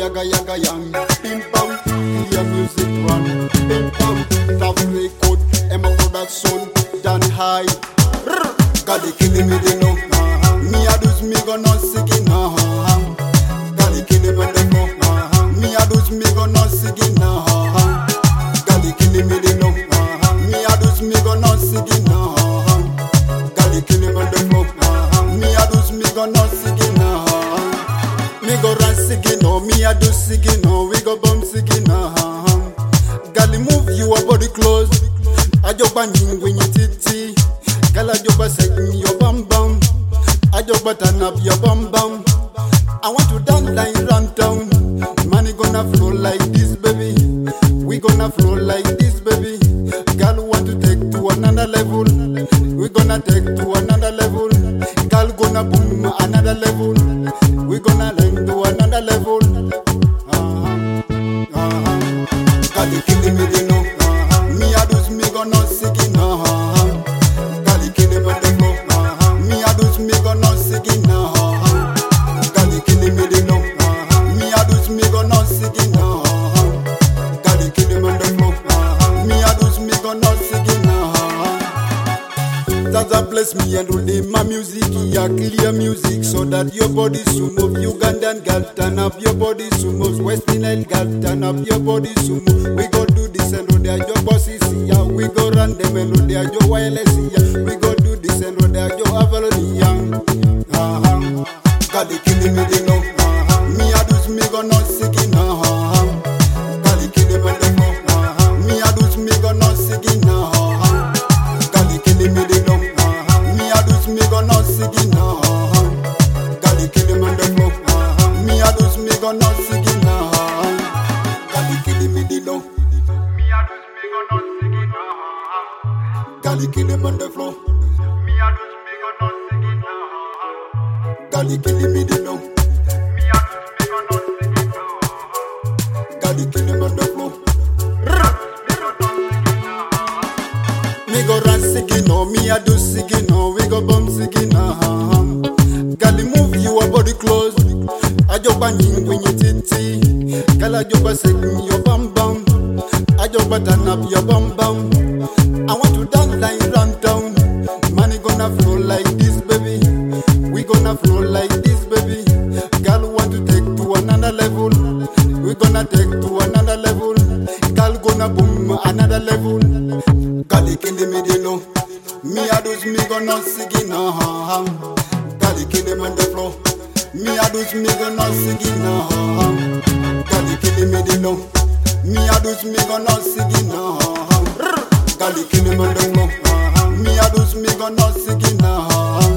yaga yaga yang. Pim pam, clear music run. Pim pam, top record, Emma production, done high. Got the killing me the no. Me a do's me gonna sing it now. Got the killing me the no. Me a do's me gonna sing it now. Got the killing me the no. Me a do's me gonna sing it now. Got the killing me the no. Me a do's me gonna sing it now. Me go run singing now, me a do singing now, we go bum singing now. Gali move you a body close, I just banging when you titty. Gala joba setting your bum bum, I just button up your bum bum. I want to dance like run down, money gonna flow like this baby. We gonna flow like this baby. Girl want to take to another level, we gonna take to another level. Girl gonna boom another level, we gonna learn to another level. Got the killing me the no. Me a do's me gonna sing it now. Got the killing me the no. Me a do's me gonna sing it now. Got the killing me the no. Me a do's me gonna sing it now. Got the killing me the no. Me a do's me gonna sing it now. Zaza bless me and hold in my music, yeah, clear music so that your body to move. Ugandan girl, turn up your body to move. West Indian girl, turn up your body to move. We go do this and roll there, your bosses, yeah. We go run them and roll there, your wireless, yeah. We go do this and roll there, your Avalon, yeah. Got the killing me, they know. Me a do's me gonna sing it now. Got the killing me, they know. Me a do's me gonna sing it now. Got the killing me, they know. Me gonna sing it now. Got the killing me the flow. Me a do's me gonna sing it now. Got the killing me the low. Me a do's me gonna sing it now. Got the killing me the flow. Me a do's me gonna sing it now. Got the killing me the low. Me a do's me gonna sing it now. Got the killing me the flow. Me go run singing now, me a do singing now, we go bum singing now. Gali move you a body close, I just banging when you titty. Gala joba setting your bum bum, I just button up your bum bum. I want to dance like run down, money gonna flow like this baby. We gonna flow like this baby. Girl want to take to another level, we gonna take to another level. Girl gonna boom another level. Got the killing me the no. Me a do's me gonna sing it now. Got the killing me the flow. Me a do's me gonna sing it now. Got the killing me the no. Me a do's me gonna sing it now. Got the killing me the flow. Me a do's me gonna sing it now.